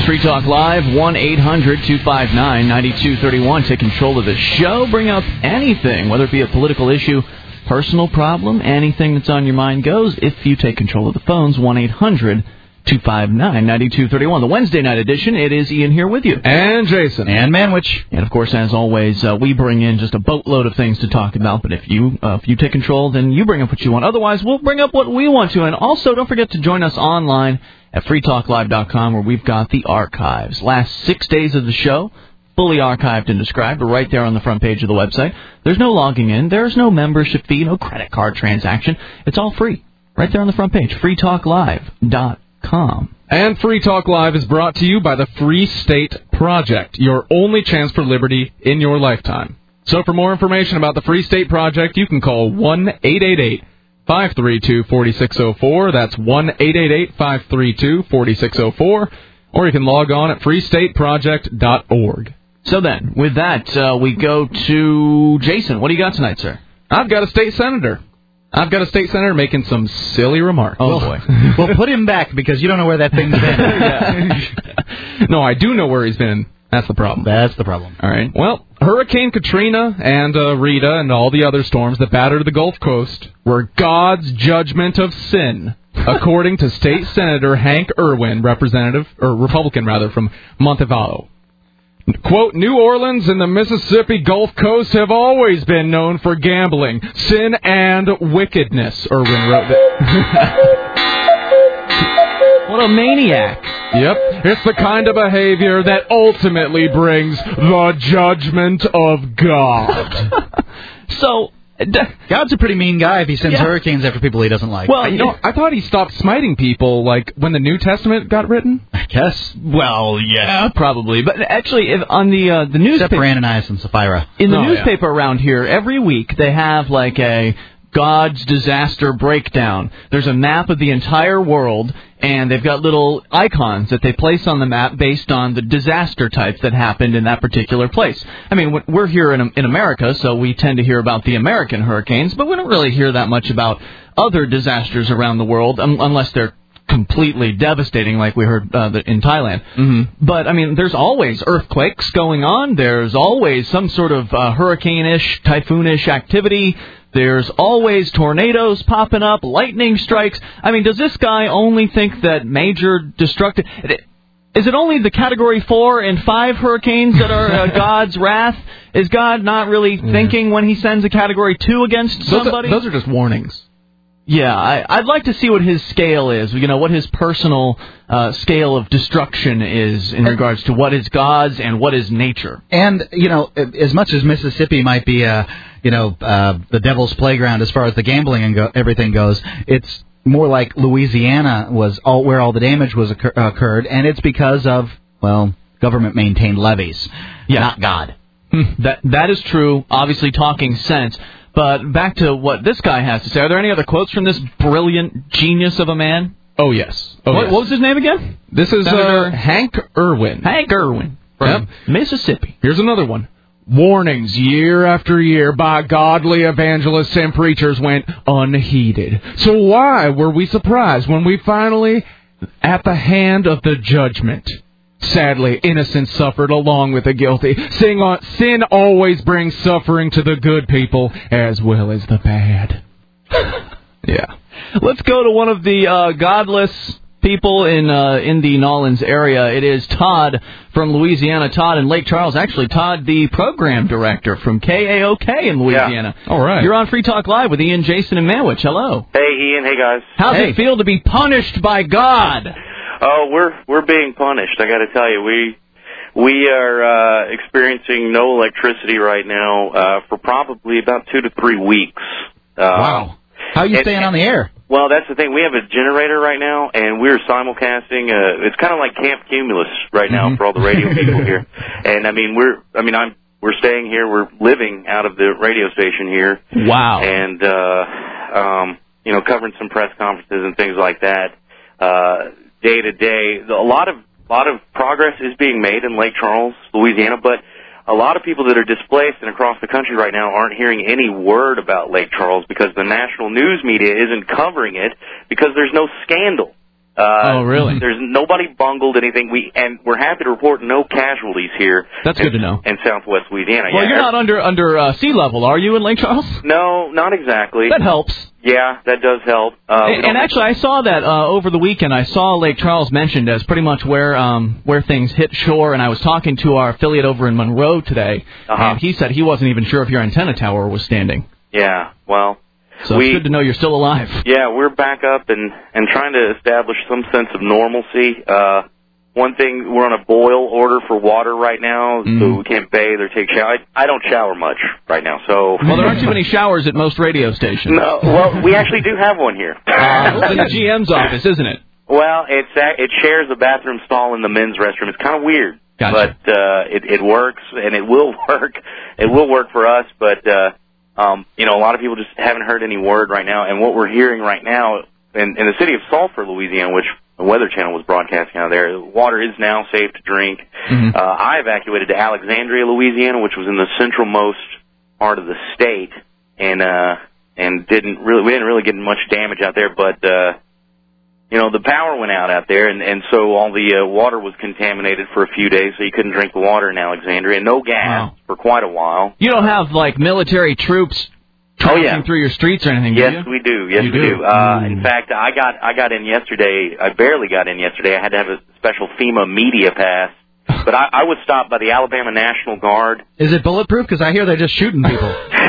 Free Talk Live, 1-800-259-9231. Take control of the show. Bring up anything, whether it be a political issue, personal problem, anything that's on your mind goes. If you take control of the phones, 1-800-259-9231. The Wednesday night edition, it is Ian here with you. And Jason. And Manwich. And, of course, as always, we bring in just a boatload of things to talk about. But if you take control, then you bring up what you want. Otherwise, we'll bring up what we want to. And also, don't forget to join us online at freetalklive.com, where we've got the archives. Last 6 days of the show, fully archived and described, right there on the front page of the website. There's no logging in. There's no membership fee, no credit card transaction. It's all free. Right there on the front page, freetalklive.com. And Free Talk Live is brought to you by the Free State Project, your only chance for liberty in your lifetime. So for more information about the Free State Project, you can call 1-888-532-4604. That's 1-888-532-4604. Or you can log on at freestateproject.org. So then, with that, we go to Jason. What do you got tonight, sir? I've got a state senator making some silly remarks. Oh, boy. Well, put him back, because you don't know where that thing's been. No, I do know where he's been. That's the problem. That's the problem. All right. Well, Hurricane Katrina and Rita and all the other storms that battered the Gulf Coast were God's judgment of sin, according to State Senator Hank Irwin, Republican from Montevallo. Quote, New Orleans and the Mississippi Gulf Coast have always been known for gambling, sin, and wickedness, Irwin wrote that. What a maniac. Yep, it's the kind of behavior that ultimately brings the judgment of God. So, God's a pretty mean guy if he sends hurricanes after people he doesn't like. Well, I thought he stopped smiting people, like, when the New Testament got written. I guess. Well, yeah. Probably. But actually, on the newspaper... Except for Ananias and Sapphira. In the newspaper around here, every week they have, like, a God's disaster breakdown. There's a map of the entire world, and they've got little icons that they place on the map based on the disaster types that happened in that particular place. I mean, we're here in America, so we tend to hear about the American hurricanes, but we don't really hear that much about other disasters around the world, unless they're completely devastating, like we heard in Thailand. Mm-hmm. But, I mean, there's always earthquakes going on. There's always some sort of hurricane-ish, typhoon-ish activity. There's always tornadoes popping up, lightning strikes. I mean, does this guy only think that major destructive... Is it only the Category 4 and 5 hurricanes that are God's wrath? Is God not really thinking when he sends a Category 2 against somebody? Those are just warnings. Yeah, I'd like to see what his scale is, what his personal scale of destruction is in regards to what is God's and what is nature. And, as much as Mississippi might be, the devil's playground as far as the gambling and everything goes, it's more like Louisiana was where all the damage was occurred, and it's because of, government-maintained levees, not God. That is true, obviously talking sense. But back to what this guy has to say. Are there any other quotes from this brilliant genius of a man? Oh, yes. What was his name again? This is Hank Irwin. Hank Irwin from Mississippi. Here's another one. Warnings year after year by godly evangelists and preachers went unheeded. So why were we surprised when we finally at the hand of the judgment? Sadly, innocence suffered along with the guilty. Sin always brings suffering to the good people as well as the bad. Yeah. Let's go to one of the godless people in the Nolens area. It is Todd from Louisiana. Todd in Lake Charles. Actually, Todd, the program director from KAOK in Louisiana. Yeah. All right. You're on Free Talk Live with Ian, Jason, and Manwich. Hello. Hey, Ian. Hey, guys. How's it feel to be punished by God? Oh, we're being punished. I got to tell you, we are experiencing no electricity right now for probably about 2 to 3 weeks. Wow. How are you staying on the air? Well, that's the thing. We have a generator right now, and we're simulcasting. It's kind of like Camp Cumulus right now for all the radio people here. And we're staying here. We're living out of the radio station here. Wow. And covering some press conferences and things like that. Day to day, a lot of progress is being made in Lake Charles, Louisiana, but a lot of people that are displaced and across the country right now aren't hearing any word about Lake Charles because the national news media isn't covering it because there's no scandal. Oh, really? There's nobody bungled anything. We're happy to report no casualties here. That's good to know. In Southwest Louisiana. Well, you're not under sea level, are you, in Lake Charles? No, not exactly. That helps. Yeah, that does help. And actually, I saw that over the weekend. I saw Lake Charles mentioned as pretty much where things hit shore, and I was talking to our affiliate over in Monroe today, and he said he wasn't even sure if your antenna tower was standing. Yeah, well... So it's good to know you're still alive. Yeah, we're back up and trying to establish some sense of normalcy. One thing, we're on a boil order for water right now, so we can't bathe or take shower. I don't shower much right now, so... Well, there aren't too many showers at most radio stations. No, well, we actually do have one here. It's in the GM's office, isn't it? Well, it shares a bathroom stall in the men's restroom. It's kind of weird, gotcha. But it works, and it will work. It will work for us, but a lot of people just haven't heard any word right now. And what we're hearing right now in the city of Sulphur, Louisiana, which the Weather Channel was broadcasting out of there, water is now safe to drink. I evacuated to Alexandria, Louisiana, which was in the centralmost part of the state, and we didn't really get much damage out there, but the power went out there, and so all the water was contaminated for a few days, so you couldn't drink the water in Alexandria. No gas for quite a while. You don't have, like, military troops traveling through your streets or anything, do you? Yes, we do. Yes, we do. In fact, I got in yesterday. I barely got in yesterday. I had to have a special FEMA media pass. But I was stopped by the Alabama National Guard. Is it bulletproof? Because I hear they're just shooting people.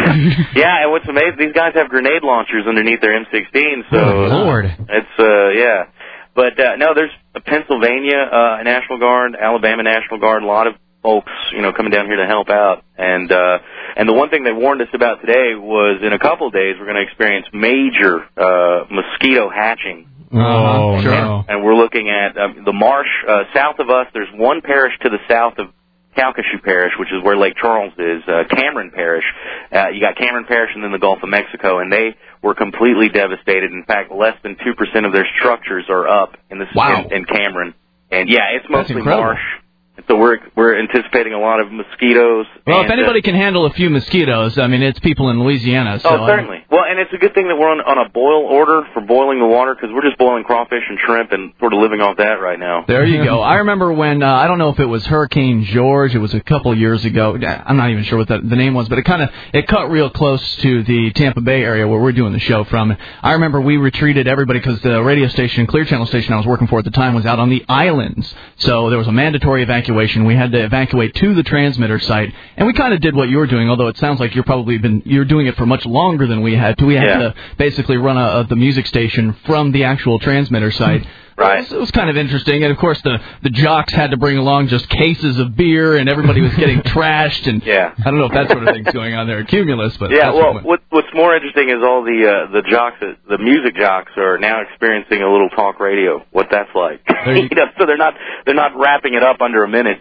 Yeah, and what's amazing, these guys have grenade launchers underneath their M16. So Lord. It's, yeah. But, no, there's a Pennsylvania National Guard, Alabama National Guard, a lot of folks, coming down here to help out. And the one thing they warned us about today was in a couple of days we're going to experience major mosquito hatching. Oh, sure. And we're looking at the marsh south of us. There's one parish to the south of Calcasieu Parish, which is where Lake Charles is, Cameron Parish. You got Cameron Parish and then the Gulf of Mexico, and they were completely devastated. In fact, less than 2% of their structures are up in Cameron. And yeah, it's mostly marsh. So we're anticipating a lot of mosquitoes. Well, if anybody can handle a few mosquitoes, I mean, it's people in Louisiana. So certainly. Well, and it's a good thing that we're on a boil order for boiling the water, because we're just boiling crawfish and shrimp and sort of living off that right now. There you go. I remember when, I don't know if it was Hurricane George, it was a couple years ago. I'm not even sure what the name was, but it cut real close to the Tampa Bay area where we're doing the show from. I remember we retreated everybody because the radio station, Clear Channel station I was working for at the time, was out on the islands. So there was a mandatory evacuation. We had to evacuate to the transmitter site, and we kind of did what you were doing, although it sounds like you're doing it for much longer than we had to. We had to basically run the music station from the actual transmitter site. Right. It was kind of interesting, and of course the jocks had to bring along just cases of beer, and everybody was getting trashed, and I don't know if that sort of thing's going on there at Cumulus, but what's more interesting is all the jocks, the music jocks, are now experiencing a little talk radio. What that's like, so they're not wrapping it up under a minute.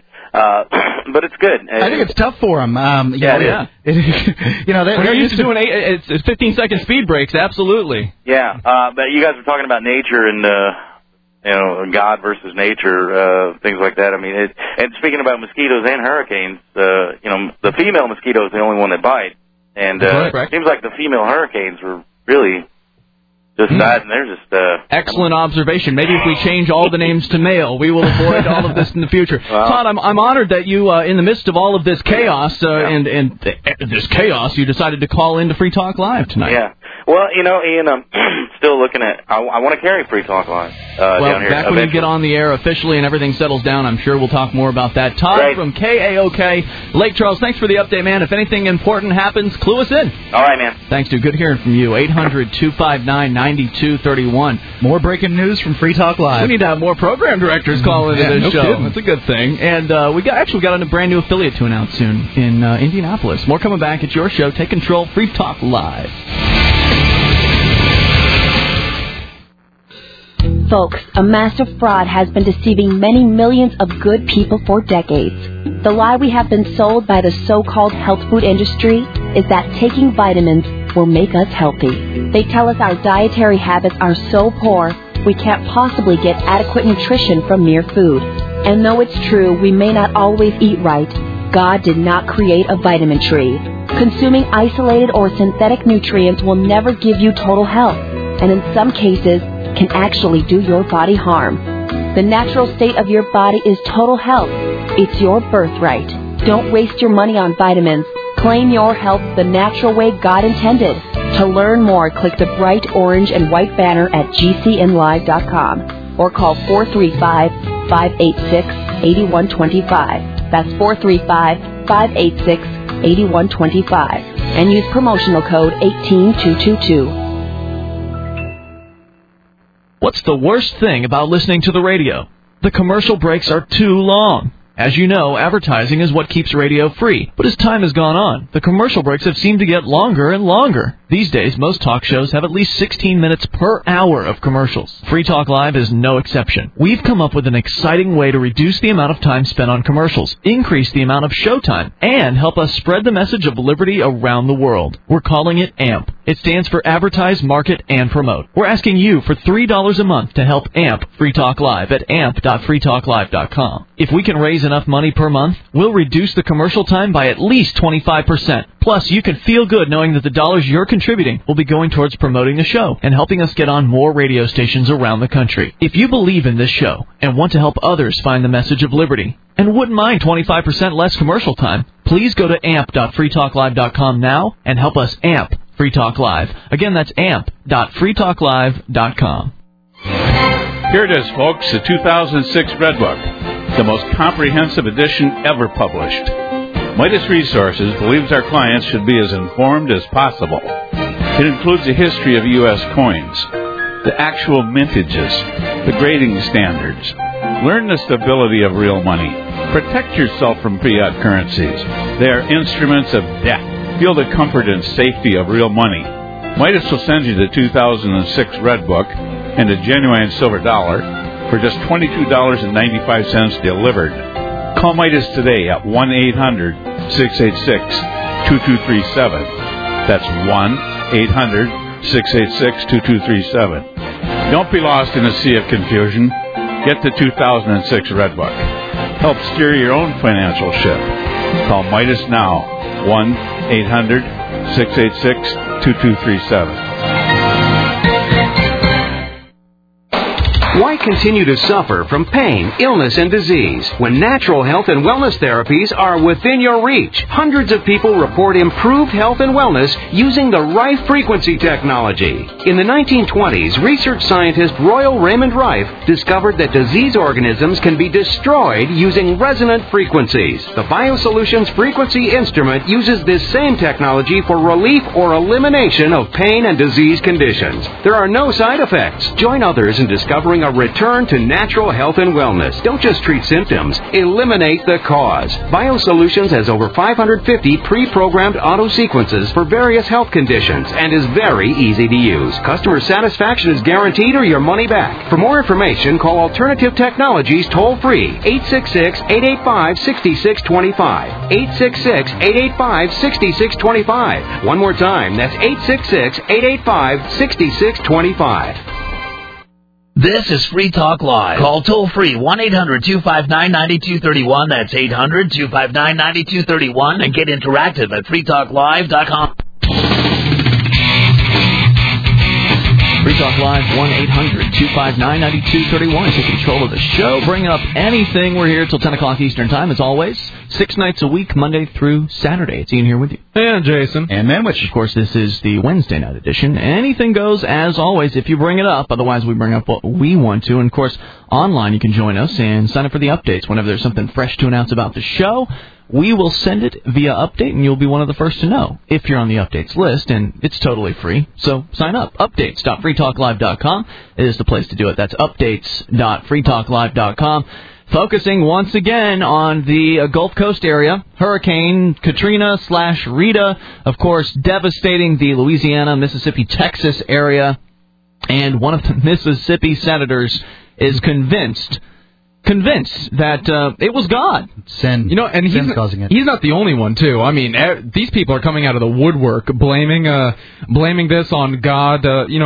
But it's good. I think it's tough for them. They're used to doing 15-second speed breaks. Absolutely. Yeah, but you guys were talking about nature and God versus nature, things like that. I mean, and speaking about mosquitoes and hurricanes, the female mosquito is the only one that bite, and it seems like the female hurricanes were really just died, and they're just excellent observation. Maybe if we change all the names to male, we will avoid all of this in the future. Todd, I'm honored that you, in the midst of all of this chaos and this chaos, you decided to call into Free Talk Live tonight. Yeah. Well, Ian, I'm still looking at. I want to carry Free Talk Live down here. Back when you get on the air officially and everything settles down, I'm sure we'll talk more about that. Todd from KAOK, Lake Charles, thanks for the update, man. If anything important happens, clue us in. All right, man. Thanks, dude. Good hearing from you. 800-259-9231. More breaking news from Free Talk Live. We need to have more program directors call into this show. Kidding. That's a good thing. And we got a brand new affiliate to announce soon in Indianapolis. More coming back at your show. Take control. Free Talk Live. Folks, a massive fraud has been deceiving many millions of good people for decades. The lie we have been sold by the so-called health food industry is that taking vitamins will make us healthy. They tell us our dietary habits are so poor, we can't possibly get adequate nutrition from mere food. And though it's true we may not always eat right, God did not create a vitamin tree. Consuming isolated or synthetic nutrients will never give you total health, and in some cases, can actually do your body harm. The natural state of your body is total health. It's your birthright. Don't waste your money on vitamins. Claim your health the natural way God intended. To learn more, click the bright orange and white banner at gcnlive.com or call 435-586-8125. That's 435-586-8125. And use promotional code 18222. What's the worst thing about listening to the radio? The commercial breaks are too long. As you know, advertising is what keeps radio free. But as time has gone on, the commercial breaks have seemed to get longer and longer. These days, most talk shows have at least 16 minutes per hour of commercials. Free Talk Live is no exception. We've come up with an exciting way to reduce the amount of time spent on commercials, increase the amount of showtime, and help us spread the message of liberty around the world. We're calling it AMP. It stands for Advertise, Market, and Promote. We're asking you for $3 a month to help AMP Free Talk Live at amp.freetalklive.com. If we can raise enough money per month, we'll reduce the commercial time by at least 25%. Plus, you can feel good knowing that the dollars you're contributing will be going towards promoting the show and helping us get on more radio stations around the country. If you believe in this show and want to help others find the message of liberty and wouldn't mind 25% less commercial time, please go to amp.freetalklive.com now and help us amp Free Talk Live. Again, that's amp.freetalklive.com. Here it is, folks, the 2006 Red Book, the most comprehensive edition ever published. Midas Resources believes our clients should be as informed as possible. It includes a history of U.S. coins, the actual mintages, the grading standards. Learn the stability of real money. Protect yourself from fiat currencies. They are instruments of debt. Feel the comfort and safety of real money. Midas will send you the 2006 Red Book and a genuine silver dollar for just $22.95 delivered. Call Midas today at 1-800-686-2237. That's 1-800-686-2237. Don't be lost in a sea of confusion. Get the 2006 Red Book. Help steer your own financial ship. Call Midas now. 1-800-686-2237. Why continue to suffer from pain, illness, and disease when natural health and wellness therapies are within your reach? Hundreds of people report improved health and wellness using the Rife frequency technology. In the 1920s, research scientist Royal Raymond Rife discovered that disease organisms can be destroyed using resonant frequencies. The BioSolutions frequency instrument uses this same technology for relief or elimination of pain and disease conditions. There are no side effects. Join others in discovering a return to natural health and wellness. Don't just treat symptoms. Eliminate the cause. BioSolutions has over 550 pre-programmed auto sequences for various health conditions and is very easy to use. Customer satisfaction is guaranteed or your money back. For more information, call Alternative Technologies toll-free 866-885-6625. 866-885-6625. One more time, that's 866-885-6625. This is Free Talk Live. Call toll-free 1-800-259-9231. That's 800-259-9231. And get interactive at freetalklive.com. Free Talk Live, 1-800-259-9231. Take control of the show. Bring up anything. We're here till 10 o'clock Eastern Time, as always. 6 nights a week, Monday through Saturday. It's Ian here with you. And Jason. And Manwich. Of course, this is the Wednesday night edition. Anything goes, as always, if you bring it up. Otherwise, we bring up what we want to. And, of course, online you can join us and sign up for the updates. Whenever there's something fresh to announce about the show, we will send it via update, and you'll be one of the first to know if you're on the updates list, and it's totally free. So sign up. Updates.freetalklive.com is the place to do it. That's updates.freetalklive.com. Focusing once again on the Gulf Coast area. Hurricane Katrina/Rita, of course, devastating the Louisiana, Mississippi, Texas area. And one of the Mississippi senators is convinced that it was God. Sin. You know, and Sin's causing it. He's not the only one, too. I mean, these people are coming out of the woodwork, blaming this on God.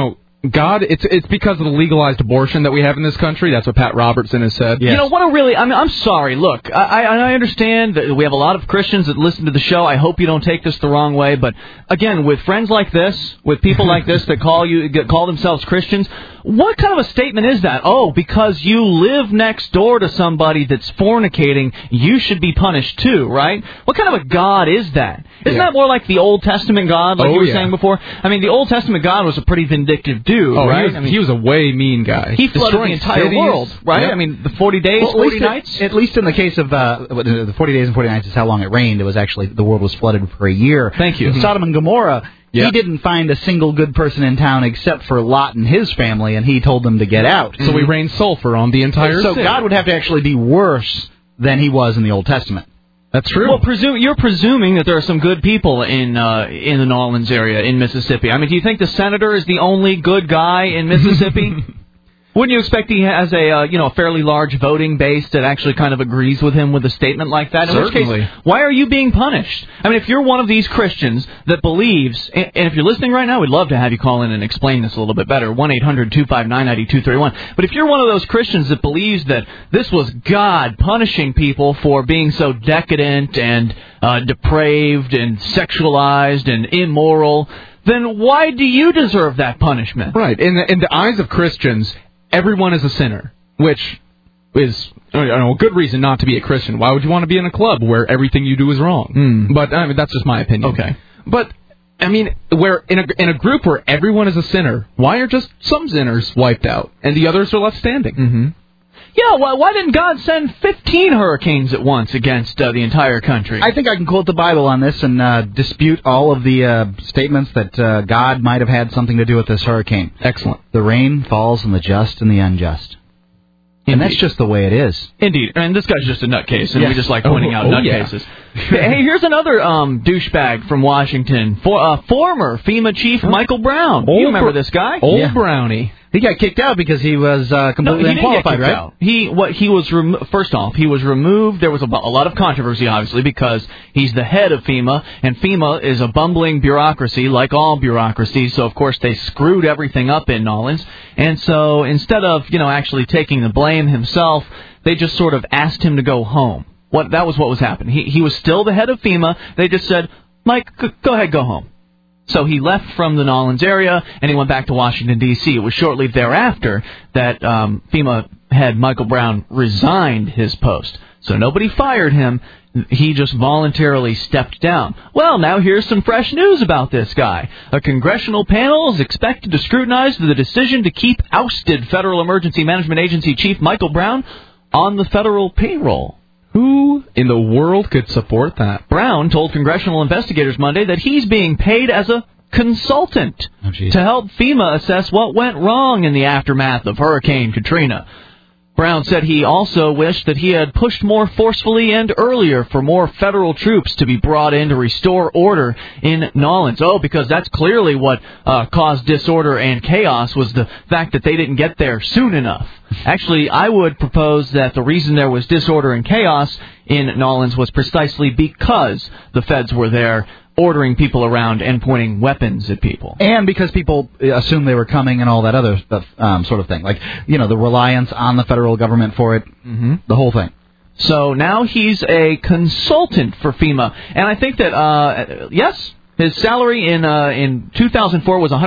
God, it's because of the legalized abortion that we have in this country. That's what Pat Robertson has said. Yes. You know, I'm sorry. Look, I understand that we have a lot of Christians that listen to the show. I hope you don't take this the wrong way. But, again, with friends like this, with people like this that call themselves Christians, what kind of a statement is that? Oh, because you live next door to somebody that's fornicating, you should be punished too, right? What kind of a God is that? Isn't that more like the Old Testament God, like you were saying before? I mean, the Old Testament God was a pretty vindictive dude, right? He was a way mean guy. He flooded the entire world, right? Yep. I mean, the 40 days, 40 nights? At least in the case of the 40 days and 40 nights is how long it rained. It was actually, the world was flooded for a year. Thank you. Sodom and Gomorrah, he didn't find a single good person in town except for Lot and his family, and he told them to get out. So he rained sulfur on the entire city. So God would have to actually be worse than he was in the Old Testament. That's true. Well, you're presuming that there are some good people in the Nolens area in Mississippi. I mean, do you think the senator is the only good guy in Mississippi? Wouldn't you expect he has a fairly large voting base that actually kind of agrees with him with a statement like that? In Certainly. which case, why are you being punished? I mean, if you're one of these Christians that believes, and if you're listening right now, we'd love to have you call in and explain this a little bit better. 1-800-259-9231. But if you're one of those Christians that believes that this was God punishing people for being so decadent and depraved and sexualized and immoral, then why do you deserve that punishment? Right. In the eyes of Christians, everyone is a sinner, which is a good reason not to be a Christian. Why would you want to be in a club where everything you do is wrong? But I mean, that's just my opinion. Okay. But I mean, where in a group where everyone is a sinner, why are just some sinners wiped out and the others are left standing? Mm-hmm. Yeah, why didn't God send 15 hurricanes at once against the entire country? I think I can quote the Bible on this and dispute all of the statements that God might have had something to do with this hurricane. Excellent. The rain falls on the just and the unjust. And that's just the way it is. Indeed. And this guy's just a nutcase, and we just like pointing out nutcases. Yeah. Hey, here's another douchebag from Washington, former FEMA chief Michael Brown. You remember this guy? Old Brownie. He got kicked out because he was completely unqualified, right? Out. He was first off, he was removed. There was a lot of controversy, obviously, because he's the head of FEMA, and FEMA is a bumbling bureaucracy, like all bureaucracies. So, of course, they screwed everything up in Nolens. And so instead of, actually taking the blame himself, they just sort of asked him to go home. That was what was happening. He was still the head of FEMA. They just said, Mike, go ahead, go home. So he left from the Nolens area, and he went back to Washington, D.C. It was shortly thereafter that FEMA head Michael Brown resigned his post. So nobody fired him. He just voluntarily stepped down. Well, now here's some fresh news about this guy. A congressional panel is expected to scrutinize the decision to keep ousted Federal Emergency Management Agency Chief Michael Brown on the federal payroll. Who in the world could support that? Brown told congressional investigators Monday that he's being paid as a consultant to help FEMA assess what went wrong in the aftermath of Hurricane Katrina. Brown said he also wished that he had pushed more forcefully and earlier for more federal troops to be brought in to restore order in Nolens. Oh, because that's clearly what caused disorder and chaos, was the fact that they didn't get there soon enough. Actually, I would propose that the reason there was disorder and chaos in Nolens was precisely because the feds were there ordering people around and pointing weapons at people. And because people assumed they were coming and all that other stuff, sort of thing. Like, the reliance on the federal government for it, the whole thing. So now he's a consultant for FEMA. And I think that, yes, his salary in 2004 was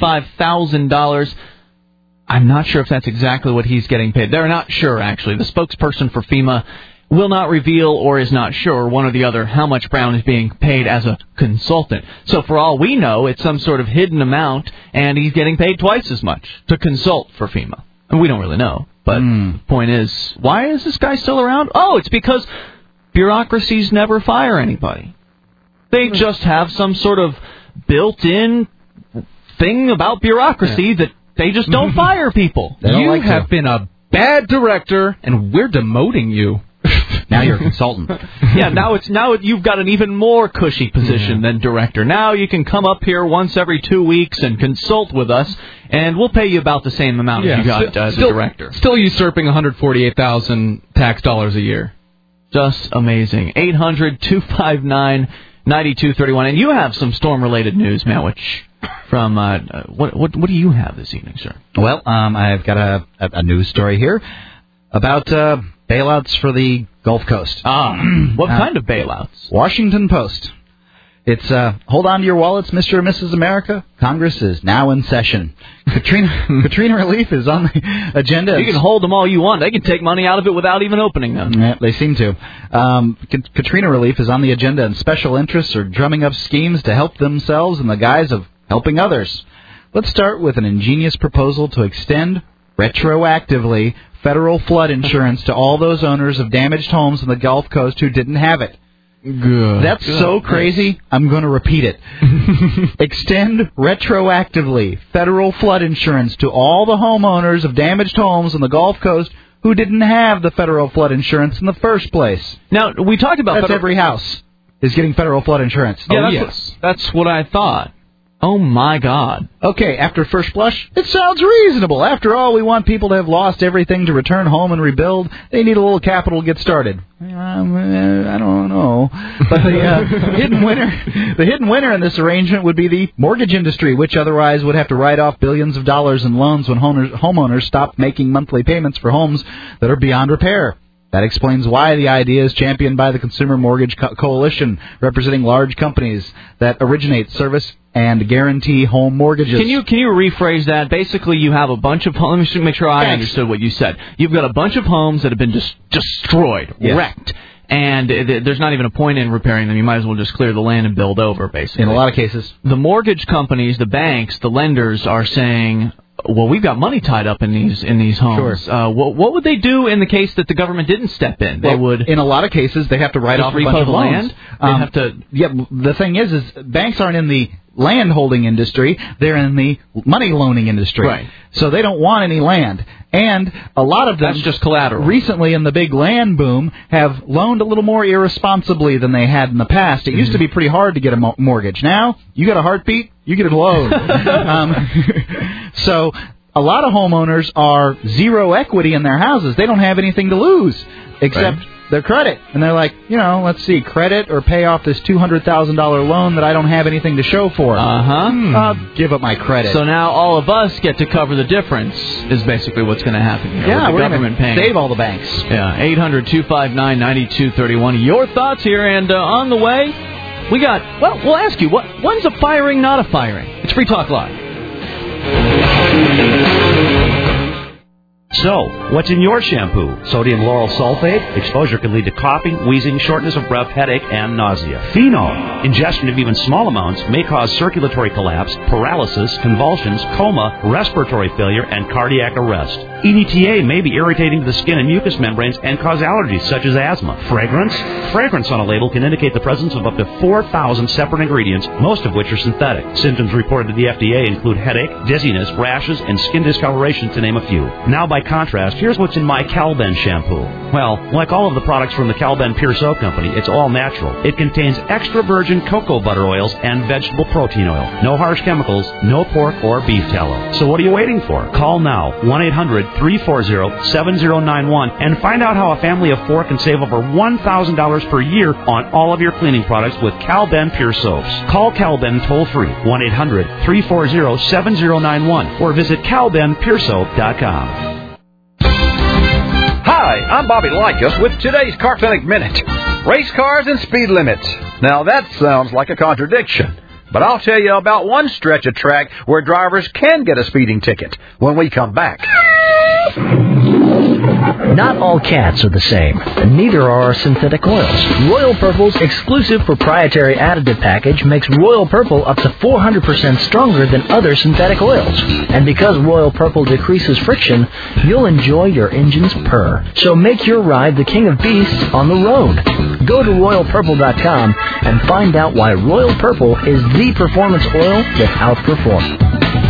$145,000. I'm not sure if that's exactly what he's getting paid. They're not sure, actually. The spokesperson for FEMA will not reveal or is not sure, one or the other, how much Brown is being paid as a consultant. So for all we know, it's some sort of hidden amount, and he's getting paid twice as much to consult for FEMA. And we don't really know. But the point is, why is this guy still around? Oh, it's because bureaucracies never fire anybody. They just have some sort of built-in thing about bureaucracy that they just don't fire people. You have been a bad director, and we're demoting you. Now you're a consultant. Yeah, now you've got an even more cushy position than director. Now you can come up here once every 2 weeks and consult with us, and we'll pay you about the same amount as you got as a director. Still usurping $148,000 tax dollars a year. Just amazing. 800-259-9231. And you have some storm-related news, man, which from what do you have this evening, sir? Well, I've got a news story here about bailouts for the Gulf Coast. What kind of bailouts? Washington Post. It's hold on to your wallets, Mr. and Mrs. America. Congress is now in session. Katrina relief is on the agenda. You can hold them all you want. They can take money out of it without even opening them. Yeah, they seem to. Katrina relief is on the agenda, and special interests are drumming up schemes to help themselves in the guise of helping others. Let's start with an ingenious proposal to extend retroactively federal flood insurance to all those owners of damaged homes on the Gulf Coast who didn't have it. Good. That's so crazy, I'm going to repeat it. Extend retroactively federal flood insurance to all the homeowners of damaged homes on the Gulf Coast who didn't have the federal flood insurance in the first place. Now, we talked about... That's every house is getting federal flood insurance. Yeah, that's what I thought. Oh, my God. Okay, after first blush, it sounds reasonable. After all, we want people to have lost everything to return home and rebuild. They need a little capital to get started. I don't know. But the hidden winner in this arrangement would be the mortgage industry, which otherwise would have to write off billions of dollars in loans when homeowners stop making monthly payments for homes that are beyond repair. That explains why the idea is championed by the Consumer Mortgage Coalition, representing large companies that originate, service, and guarantee home mortgages. Can you rephrase that? Basically, you have a bunch of homes. Let me make sure I understood what you said. You've got a bunch of homes that have been destroyed, wrecked, and there's not even a point in repairing them. You might as well just clear the land and build over, basically. In a lot of cases. The mortgage companies, the banks, the lenders are saying, well, we've got money tied up in these homes. Sure. What would they do in the case that the government didn't step in? They would. In a lot of cases, they have to write off a bunch of loans. They have to. Yeah. The thing is banks aren't in the land holding industry; they're in the money loaning industry. Right. So they don't want any land, and a lot of them that's just collateral. Recently, in the big land boom, have loaned a little more irresponsibly than they had in the past. It used to be pretty hard to get a mortgage. Now, you got a heartbeat, you get a loan. So a lot of homeowners are zero equity in their houses. They don't have anything to lose except their credit. And they're like, let's see, credit or pay off this $200,000 loan that I don't have anything to show for. I'll give up my credit. So now all of us get to cover the difference is basically what's going to happen here. Yeah, with the we're government going to paying. save all the banks. Yeah, 800-259-9231. Your thoughts here, and on the way, we got, we'll ask you, when's a firing not a firing? It's Free Talk Live. So, what's in your shampoo? Sodium lauryl sulfate? Exposure can lead to coughing, wheezing, shortness of breath, headache, and nausea. Phenol? Ingestion of even small amounts may cause circulatory collapse, paralysis, convulsions, coma, respiratory failure, and cardiac arrest. EDTA may be irritating to the skin and mucous membranes and cause allergies such as asthma. Fragrance? Fragrance on a label can indicate the presence of up to 4,000 separate ingredients, most of which are synthetic. Symptoms reported to the FDA include headache, dizziness, rashes, and skin discoloration, to name a few. Now, by contrast, here's what's in my Calben shampoo. Well, like all of the products from the Calben Pure Soap Company, it's all natural. It contains extra virgin cocoa butter oils and vegetable protein oil. No harsh chemicals, no pork or beef tallow. So what are you waiting for? Call now, 1-800-340-7091, and find out how a family of 4 can save over $1,000 per year on all of your cleaning products with Calben Pure Soaps. Call Calben toll-free, 1-800-340-7091, or visit CalbenPureSoap.com. Hi, I'm Bobby Likas with today's Car Clinic Minute. Race cars and speed limits. Now that sounds like a contradiction, but I'll tell you about one stretch of track where drivers can get a speeding ticket when we come back. Not all cats are the same, and neither are our synthetic oils. Royal Purple's exclusive proprietary additive package makes Royal Purple up to 400% stronger than other synthetic oils. And because Royal Purple decreases friction, you'll enjoy your engine's purr. So make your ride the king of beasts on the road. Go to RoyalPurple.com and find out why Royal Purple is the performance oil that outperforms.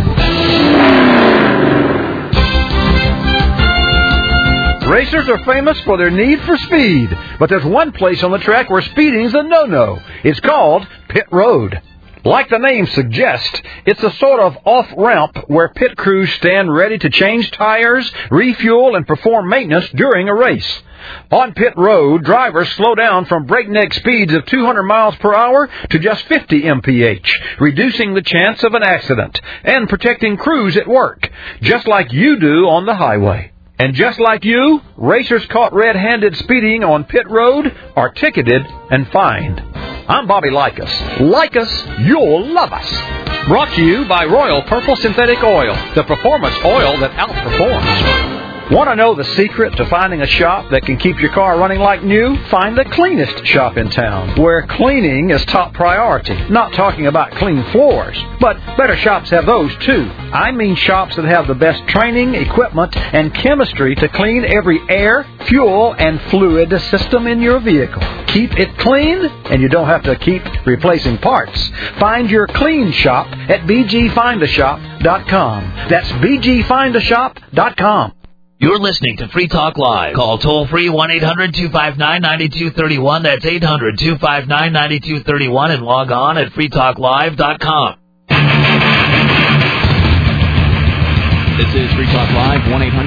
Racers are famous for their need for speed, but there's one place on the track where speeding's a no-no. It's called Pit Road. Like the name suggests, it's a sort of off-ramp where pit crews stand ready to change tires, refuel, and perform maintenance during a race. On pit road, drivers slow down from breakneck speeds of 200 miles per hour to just 50 mph, reducing the chance of an accident and protecting crews at work, just like you do on the highway. And just like you, racers caught red-handed speeding on pit road are ticketed and fined. I'm Bobby Likas. Like us, you'll love us. Brought to you by Royal Purple Synthetic Oil, the performance oil that outperforms. Want to know the secret to finding a shop that can keep your car running like new? Find the cleanest shop in town, where cleaning is top priority. Not talking about clean floors, but better shops have those too. I mean shops that have the best training, equipment, and chemistry to clean every air, fuel, and fluid system in your vehicle. Keep it clean, and you don't have to keep replacing parts. Find your clean shop at bgfindashop.com. That's bgfindashop.com. You're listening to Free Talk Live. Call toll-free 1-800-259-9231. That's 800-259-9231. And log on at freetalklive.com. This is Free Talk Live,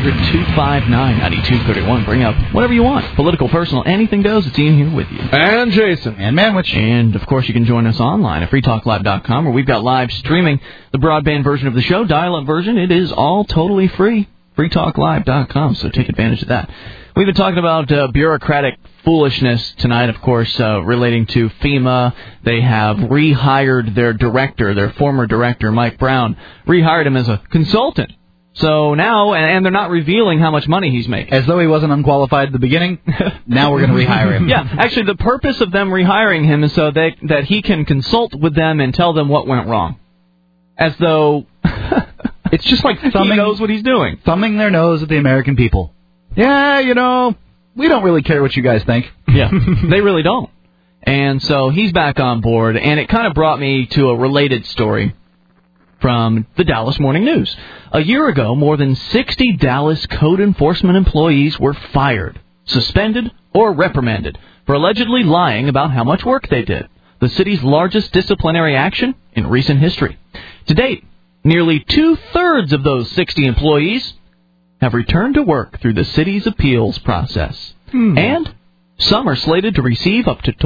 1-800-259-9231. Bring up whatever you want. Political, personal, anything goes. It's Ian here with you. And Jason. And Manwich. And, of course, you can join us online at freetalklive.com, where we've got live streaming the broadband version of the show, dial-up version. It is all totally free. freetalklive.com, so take advantage of that. We've been talking about bureaucratic foolishness tonight, of course, relating to FEMA. They have rehired their director, their former director, Mike Brown, rehired him as a consultant. So now, and they're not revealing how much money he's making. As though he wasn't unqualified at the beginning, now we're going to rehire him. Yeah, actually, the purpose of them rehiring him is so that he can consult with them and tell them what went wrong. As though... It's just like he knows what he's doing. Thumbing their nose at the American people. Yeah, you know, we don't really care what you guys think. Yeah, they really don't. And so he's back on board, and it kind of brought me to a related story from the Dallas Morning News. A year ago, more than 60 Dallas code enforcement employees were fired, suspended, or reprimanded for allegedly lying about how much work they did, the city's largest disciplinary action in recent history. To date, nearly two-thirds of those 60 employees have returned to work through the city's appeals process. And some are slated to receive up to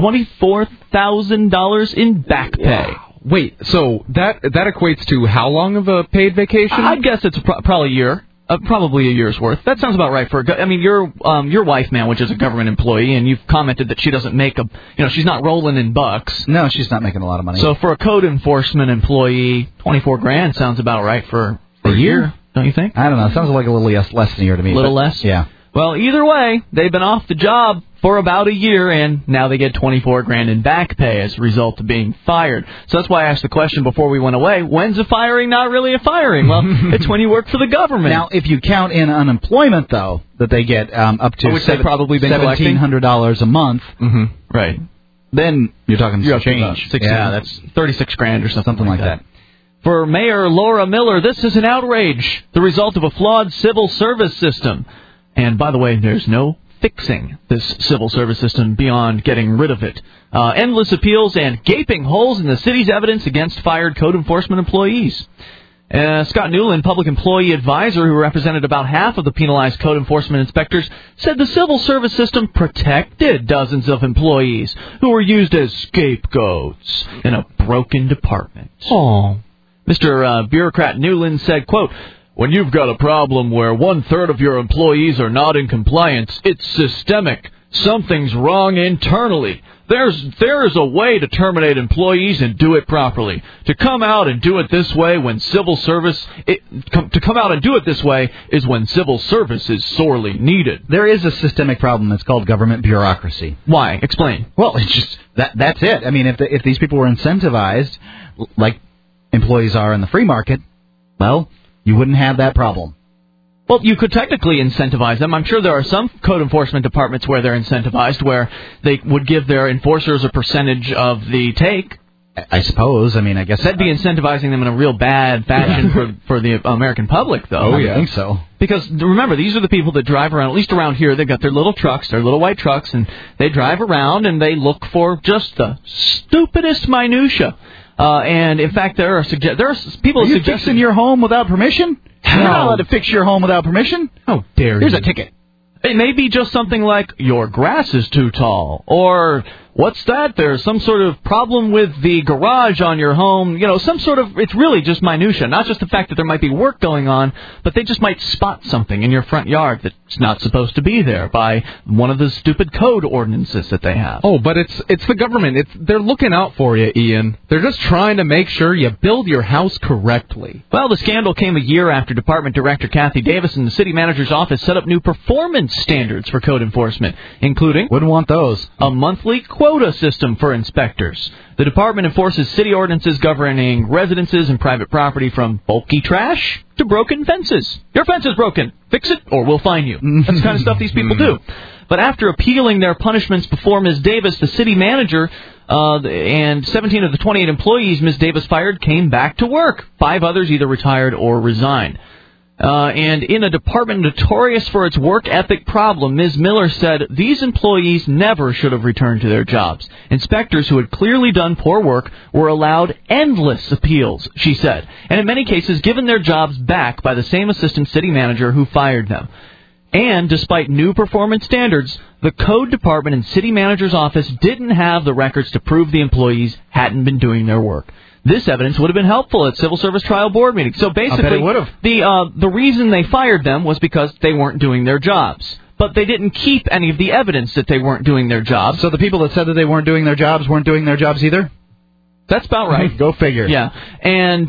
$24,000 in back pay. Wow. Wait, so that equates to how long of a paid vacation? I'd guess it's probably a year. Probably a year's worth. That sounds about right for. Your wife, man, which is a government employee, and you've commented that she doesn't make she's not rolling in bucks. No, she's not making a lot of money. So for a code enforcement employee, $24,000 sounds about right for a year, don't you think? I don't know. It sounds like a little less than a year to me. A little less? Yeah. Well, either way, they've been off the job for about a year, and now they get $24,000 in back pay as a result of being fired. So that's why I asked the question before we went away, when's a firing not really a firing? Well, it's when you work for the government. Now, if you count in unemployment, though, that they get up to $1,700 a month. Mm-hmm. Right. Then you're talking change. Yeah, that's $36,000 or something like that. For Mayor Laura Miller, this is an outrage, the result of a flawed civil service system. And, by the way, there's no fixing this civil service system beyond getting rid of it. Endless appeals and gaping holes in the city's evidence against fired code enforcement employees. Scott Newland, public employee advisor who represented about half of the penalized code enforcement inspectors, said the civil service system protected dozens of employees who were used as scapegoats in a broken department. Oh. Mr. Bureaucrat Newland said, quote, "When you've got a problem where 1/3 of your employees are not in compliance, it's systemic. Something's wrong internally. There is a way to terminate employees and do it properly. To come out and do it this way when civil service is when civil service is sorely needed." There is a systemic problem. It's called government bureaucracy. Why? Explain. Well, it's just that's it. I mean, if these people were incentivized like employees are in the free market, well, you wouldn't have that problem. Well, you could technically incentivize them. I'm sure there are some code enforcement departments where they're incentivized, where they would give their enforcers a percentage of the take. I suppose. I mean, I guess that'd be incentivizing them in a real bad fashion for the American public, though. Oh, yeah. I think so. Because remember, these are the people that drive around. At least around here, they've got their little trucks, their little white trucks, and they drive around and they look for just the stupidest minutia. And in fact, there are people Are you suggesting fixing your home without permission? You're not allowed to fix your home without permission. How dare Here's you? a ticket. It may be just something like, your grass is too tall, or, what's that? There's some sort of problem with the garage on your home. Some sort of, it's really just minutia. Not just the fact that there might be work going on, but they just might spot something in your front yard that's not supposed to be there by one of the stupid code ordinances that they have. Oh, but it's the government. They're looking out for you, Ian. They're just trying to make sure you build your house correctly. Well, the scandal came a year after Department Director Kathy Davis and the city manager's office set up new performance standards for code enforcement, including Wouldn't want those. a monthly quota system for inspectors. The department enforces city ordinances governing residences and private property, from bulky trash to broken fences. Your fence is broken. Fix it or we'll fine you. That's the kind of stuff these people do. But after appealing their punishments before Ms. Davis, the city manager and 17 of the 28 employees Ms. Davis fired came back to work. 5 others either retired or resigned. And in a department notorious for its work ethic problem, Ms. Miller said these employees never should have returned to their jobs. Inspectors who had clearly done poor work were allowed endless appeals, she said, and in many cases given their jobs back by the same assistant city manager who fired them. And despite new performance standards, the code department and city manager's office didn't have the records to prove the employees hadn't been doing their work. This evidence would have been helpful at Civil Service Trial Board meetings. So basically, the reason they fired them was because they weren't doing their jobs. But they didn't keep any of the evidence that they weren't doing their jobs. So the people that said that they weren't doing their jobs weren't doing their jobs either? That's about right. Go figure. Yeah. And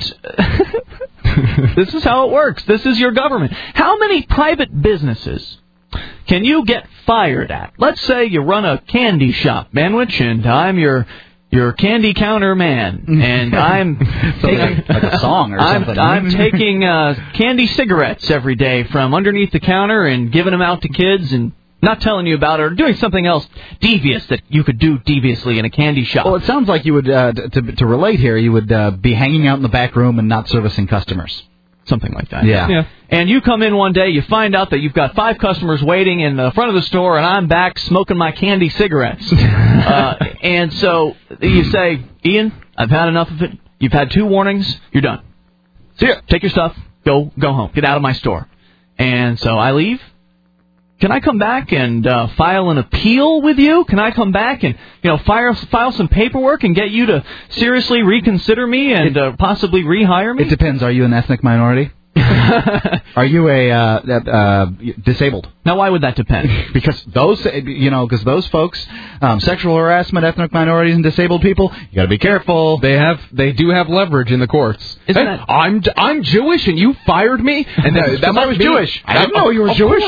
this is how it works. This is your government. How many private businesses can you get fired at? Let's say you run a candy shop, Manwich, and I'm your candy counter man, and I'm taking, like a song or something. I'm taking candy cigarettes every day from underneath the counter and giving them out to kids and not telling you about it, or doing something else devious that you could do deviously in a candy shop. Well, it sounds like you would, to relate here, you would be hanging out in the back room and not servicing customers. Something like that. Yeah. And you come in one day, you find out that you've got 5 customers waiting in the front of the store, and I'm back smoking my candy cigarettes. And so you say, Ian, I've had enough of it. You've had 2 warnings. You're done. See ya. Take your stuff. Go home. Get out of my store. And so I leave. Can I come back and file an appeal with you? Can I come back and file some paperwork and get you to seriously reconsider me and possibly rehire me? It depends. Are you an ethnic minority? Are you a disabled? Now, why would that depend? Because those folks, sexual harassment, ethnic minorities, and disabled people, you got to be careful. They do have leverage in the courts. I'm Jewish and you fired me, and that I was Jewish. I didn't know you were Jewish.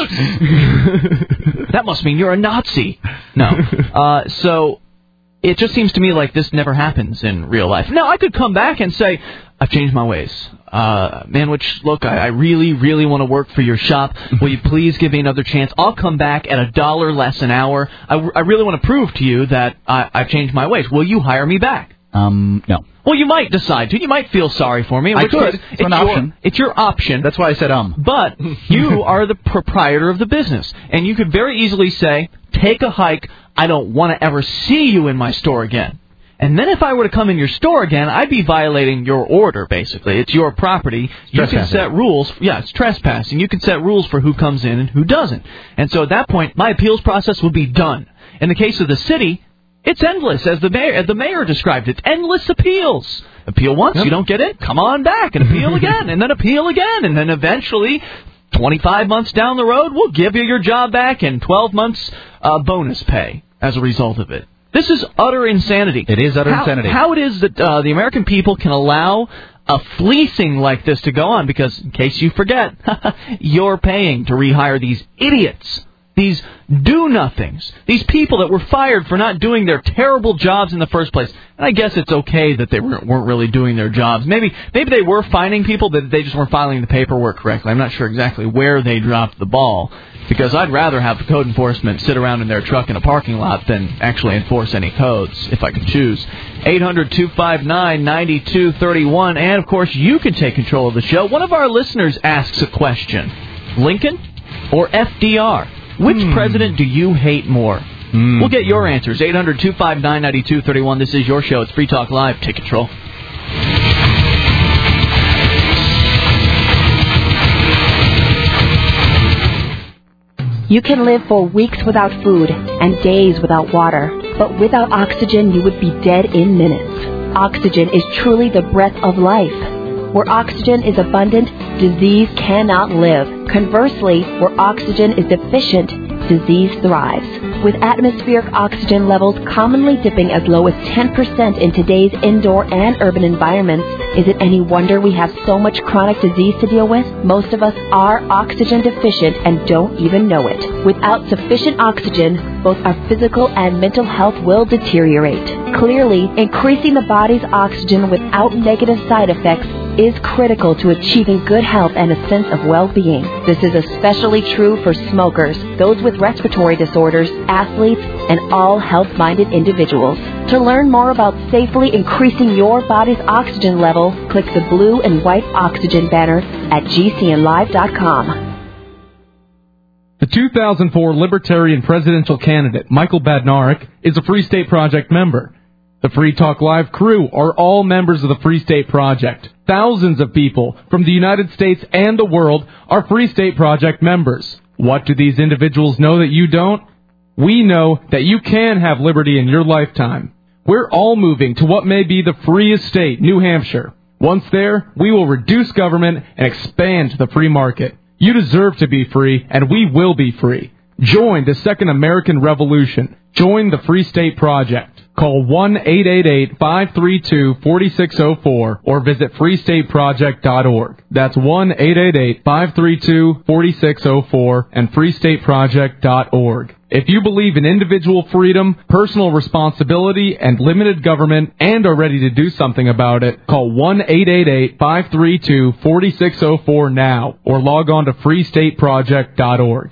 That must mean you're a Nazi. No. So it just seems to me like this never happens in real life. Now, I could come back and say, I've changed my ways. Manwich, look, I really, really want to work for your shop. Will you please give me another chance? I'll come back at $1 less an hour. I really want to prove to you that I've changed my ways. Will you hire me back? No. Well, you might decide to. You might feel sorry for me. I could. It's an option. It's your option. That's why I said But you are the proprietor of the business. And you could very easily say, take a hike. I don't want to ever see you in my store again. And then if I were to come in your store again, I'd be violating your order, basically. It's your property. You can set rules. Yeah, it's trespassing. You can set rules for who comes in and who doesn't. And so at that point, my appeals process would be done. In the case of the city, it's endless, as the mayor described it. Endless appeals. Appeal once, you don't get it, come on back and appeal again, and then appeal again. And then eventually, 25 months down the road, we'll give you your job back and 12 months bonus pay as a result of it. This is utter insanity. It is utter insanity. How it is that the American people can allow a fleecing like this to go on, because, in case you forget, you're paying to rehire these idiots, these do-nothings, these people that were fired for not doing their terrible jobs in the first place. And I guess it's okay that they weren't really doing their jobs. Maybe they were finding people, but they just weren't filing the paperwork correctly. I'm not sure exactly where they dropped the ball, because I'd rather have the code enforcement sit around in their truck in a parking lot than actually enforce any codes, if I could choose. 800-259-9231. And, of course, you can take control of the show. One of our listeners asks a question. Lincoln or FDR? Which president do you hate more? We'll get your answers. 800-259-9231. This is your show. It's Free Talk Live. Take control. You can live for weeks without food and days without water, but without oxygen, you would be dead in minutes. Oxygen is truly the breath of life. Where oxygen is abundant, disease cannot live. Conversely, where oxygen is deficient, disease thrives. With atmospheric oxygen levels commonly dipping as low as 10% in today's indoor and urban environments, is it any wonder we have so much chronic disease to deal with? Most of us are oxygen deficient and don't even know it. Without sufficient oxygen, both our physical and mental health will deteriorate. Clearly, increasing the body's oxygen without negative side effects is critical to achieving good health and a sense of well-being. This is especially true for smokers, those with respiratory disorders, athletes, and all health-minded individuals. To learn more about safely increasing your body's oxygen level, click the blue and white oxygen banner at gcnlive.com. The 2004 Libertarian presidential candidate, Michael Badnarik, is a Free State Project member. The Free Talk Live crew are all members of the Free State Project. Thousands of people from the United States and the world are Free State Project members. What do these individuals know that you don't? We know that you can have liberty in your lifetime. We're all moving to what may be the freest state, New Hampshire. Once there, we will reduce government and expand the free market. You deserve to be free, and we will be free. Join the Second American Revolution. Join the Free State Project. Call 1-888-532-4604 or visit freestateproject.org. That's 1-888-532-4604 and freestateproject.org. If you believe in individual freedom, personal responsibility, and limited government and are ready to do something about it, call 1-888-532-4604 now or log on to freestateproject.org.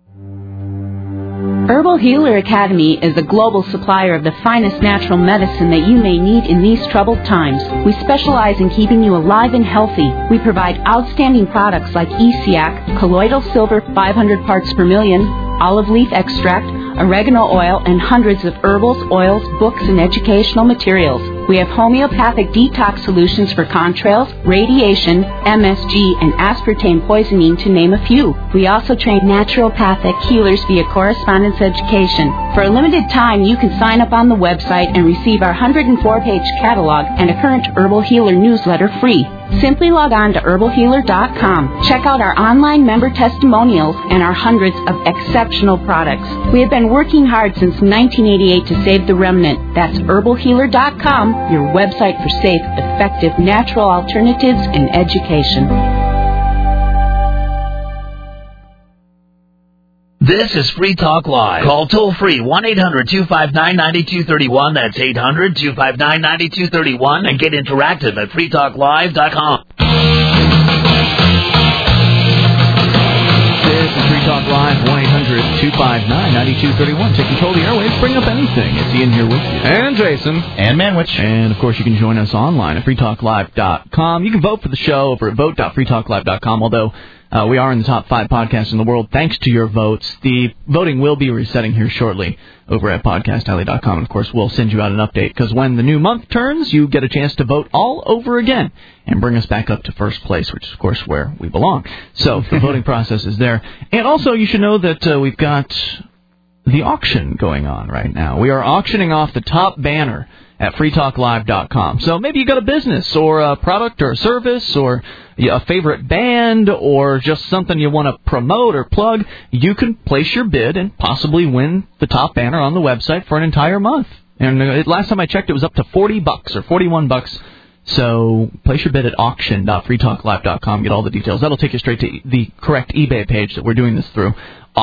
Herbal Healer Academy is a global supplier of the finest natural medicine that you may need in these troubled times. We specialize in keeping you alive and healthy. We provide outstanding products like ESIAC, colloidal silver 500 parts per million, olive leaf extract, oregano oil, and hundreds of herbals, oils, books, and educational materials. We have homeopathic detox solutions for contrails, radiation, MSG, and aspartame poisoning, to name a few. We also train naturopathic healers via correspondence education. For a limited time, you can sign up on the website and receive our 104-page catalog and a current Herbal Healer newsletter free. Simply log on to herbalhealer.com. Check out our online member testimonials and our hundreds of exceptional products. We have been working hard since 1988 to save the remnant. That's herbalhealer.com, your website for safe, effective, natural alternatives and education. This is Free Talk Live. Call toll-free 1-800-259-9231. That's 800-259-9231. And get interactive at freetalklive.com. This is Free Talk Live, 1-800-259-9231. Take control of the airwaves. Bring up anything. It's Ian here with you. And Jason. And Manwich. And, of course, you can join us online at freetalklive.com. You can vote for the show over at vote.freetalklive.com, although we are in the top 5 podcasts in the world thanks to your votes. The voting will be resetting here shortly over at podcastalley.com. And, of course, we'll send you out an update because when the new month turns, you get a chance to vote all over again and bring us back up to first place, which is, of course, where we belong. So the voting process is there. And also, you should know that we've got the auction going on right now. We are auctioning off the top banner at freetalklive.com. So maybe you got a business or a product or a service or a favorite band or just something you want to promote or plug. You can place your bid and possibly win the top banner on the website for an entire month. And last time I checked, it was up to $40 or $41. So place your bid at auction.freetalklive.com. Get all the details. That'll take you straight to the correct eBay page that we're doing this through.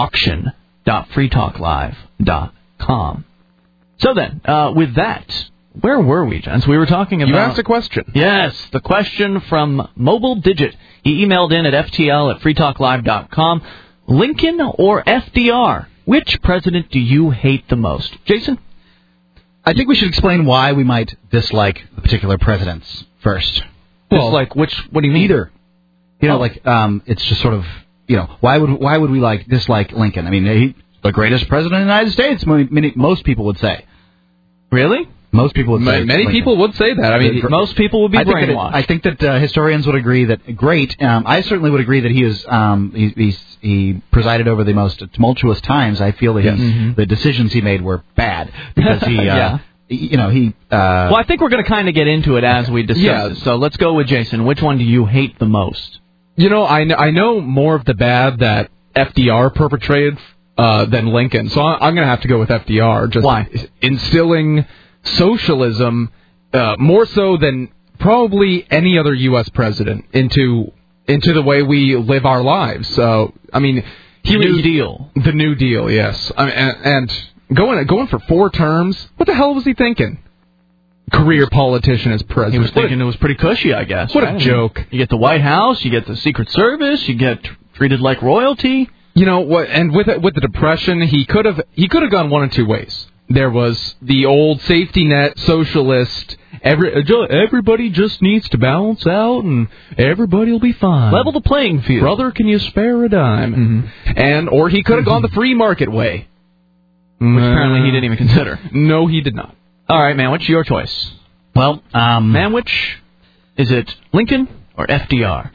Auction.freetalklive.com. So then, with that, where were we, John? So we were talking about... You asked a question. Yes, the question from Mobile Digit. He emailed in at ftl@freetalklive.com. Lincoln or FDR? Which president do you hate the most? Jason? I think we should explain why we might dislike the particular presidents first. Well, dislike which? What do you mean? Either. You know, it's just sort of, why would we dislike Lincoln? I mean, he's the greatest president of the United States, most people would say. Really? Most people would say many people would say that. I mean, most people would be brainwashed. I think that historians would agree that great. I certainly would agree that he is he presided over the most tumultuous times. I feel that the decisions he made were bad because he. Well, I think we're going to kind of get into it as we discuss it. So let's go with Jason. Which one do you hate the most? You know, I know more of the bad that FDR perpetrated than Lincoln, so I'm going to have to go with FDR. Just why? Instilling socialism more so than probably any other U.S. president into the way we live our lives. So, I mean, the New Deal. The New Deal, yes. I mean, and going for 4 terms, what the hell was he thinking? Career politician as president. He was thinking it was pretty cushy, I guess. What a joke. You get the White House, you get the Secret Service, you get treated like royalty. You know what? And with the Depression, he could have gone one of 2 ways. There was the old safety net socialist. Everybody just needs to balance out, and everybody will be fine. Level the playing field. Brother, can you spare a dime? Or he could have gone the free market way, which apparently he didn't even consider. No, he did not. All right, man. What's your choice? Well, man, which is it? Lincoln or FDR?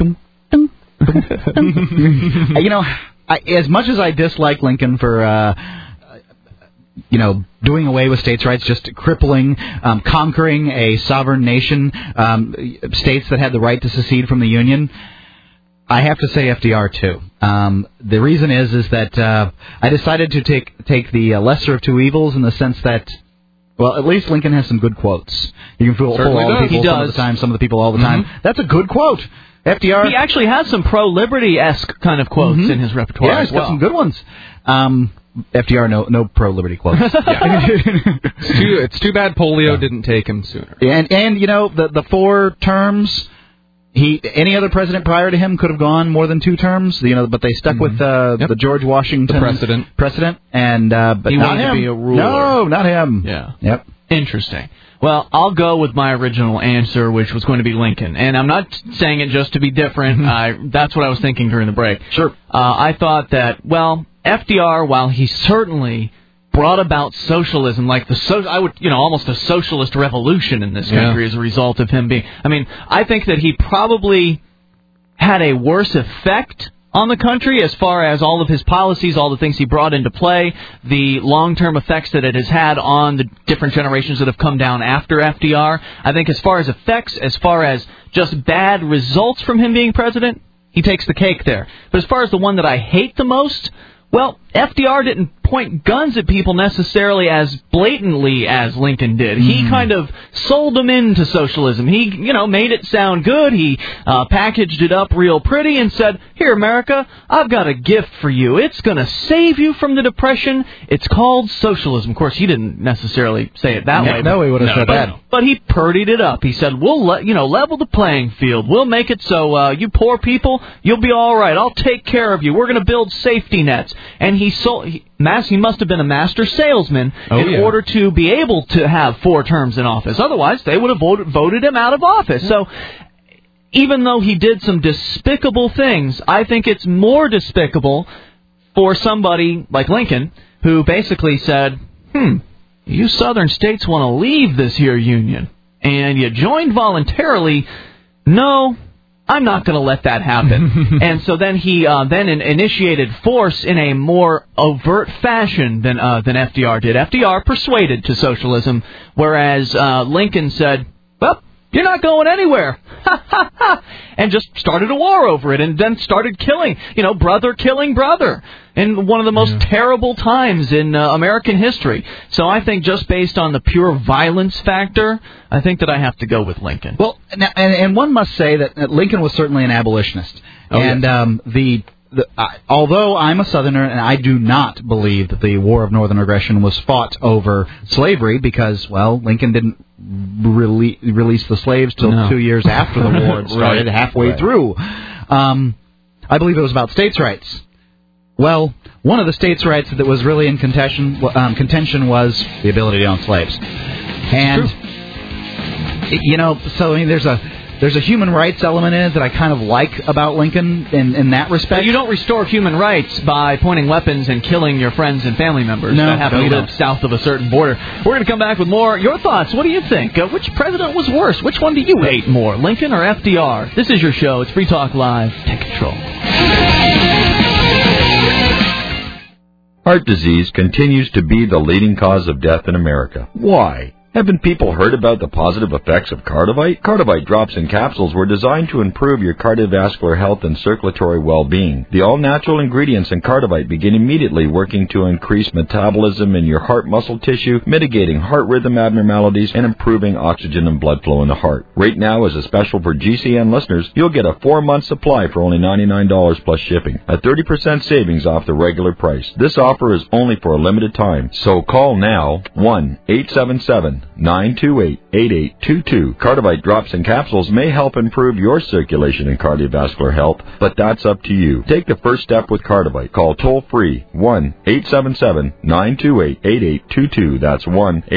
As much as I dislike Lincoln for doing away with states' rights, just crippling, conquering a sovereign nation, states that had the right to secede from the Union, I have to say FDR too. The reason is that I decided to take the lesser of 2 evils in the sense that, well, at least Lincoln has some good quotes. You can fool all the people some of the time, some of the people all the time. That's a good quote. FDR. He actually has some pro-liberty-esque kind of quotes in his repertoire. Yeah, he's got some good ones. FDR, no pro-liberty quotes. It's too bad polio didn't take him sooner. And the 4 terms, any other president prior to him could have gone more than 2 terms. But they stuck with the George Washington precedent, and but he not wanted him. to be a ruler. No, not him. Yeah. Yep. Interesting. Well, I'll go with my original answer, which was going to be Lincoln. And I'm not saying it just to be different. That's what I was thinking during the break. Sure. I thought that, well, FDR, while he certainly brought about socialism, like almost a socialist revolution in this country as a result of him being... I mean, I think that he probably had a worse effect on the country as far as all of his policies, all the things he brought into play, the long-term effects that it has had on the different generations that have come down after FDR. I think as far as effects, as far as just bad results from him being president, he takes the cake there. But as far as the one that I hate the most, well, FDR didn't point guns at people necessarily as blatantly as Lincoln did. He kind of sold them into socialism. He, made it sound good. He packaged it up real pretty and said, "Here, America, I've got a gift for you. It's going to save you from the Depression. It's called socialism." Of course, he didn't necessarily say it that way. No, he would have said that. But he purdied it up. He said, "We'll level the playing field. We'll make it so you poor people, you'll be all right. I'll take care of you. We're going to build safety nets." And he must have been a master salesman in order to be able to have 4 terms in office. Otherwise, they would have voted him out of office. So even though he did some despicable things, I think it's more despicable for somebody like Lincoln, who basically said, you southern states want to leave this here union, and you joined voluntarily. No, I'm not going to let that happen. And so then he initiated force in a more overt fashion than FDR did. FDR persuaded to socialism, whereas Lincoln said, "Well, you're not going anywhere," and just started a war over it, and then started killing, brother killing brother, in one of the most terrible times in American history. So I think just based on the pure violence factor, I think that I have to go with Lincoln. Well, and one must say that Lincoln was certainly an abolitionist. Although I'm a Southerner and I do not believe that the War of Northern Aggression was fought over slavery because, well, Lincoln didn't release the slaves till 2 years after the war had started, halfway through. I believe it was about states' rights. Well, one of the states' rights that was really in contention was the ability to own slaves. And, so, I mean, there's there's a human rights element in it that I kind of like about Lincoln in that respect. But you don't restore human rights by pointing weapons and killing your friends and family members that happen to live south of a certain border. We're going to come back with more. Your thoughts. What do you think? Which president was worse? Which one do you hate more, Lincoln or FDR? This is your show. It's Free Talk Live. Take control. Heart disease continues to be the leading cause of death in America. Why? Haven't people heard about the positive effects of Cardivite? Cardivite drops and capsules were designed to improve your cardiovascular health and circulatory well-being. The all-natural ingredients in Cardivite begin immediately working to increase metabolism in your heart muscle tissue, mitigating heart rhythm abnormalities, and improving oxygen and blood flow in the heart. Right now, as a special for GCN listeners, you'll get a 4-month supply for only $99 plus shipping, a 30% savings off the regular price. This offer is only for a limited time, so call now, 1-877-928-8822. Cardivite drops and capsules may help improve your circulation and cardiovascular health, but that's up to you. Take the first step with Cardivite. Call toll-free 1-877-928-8822. That's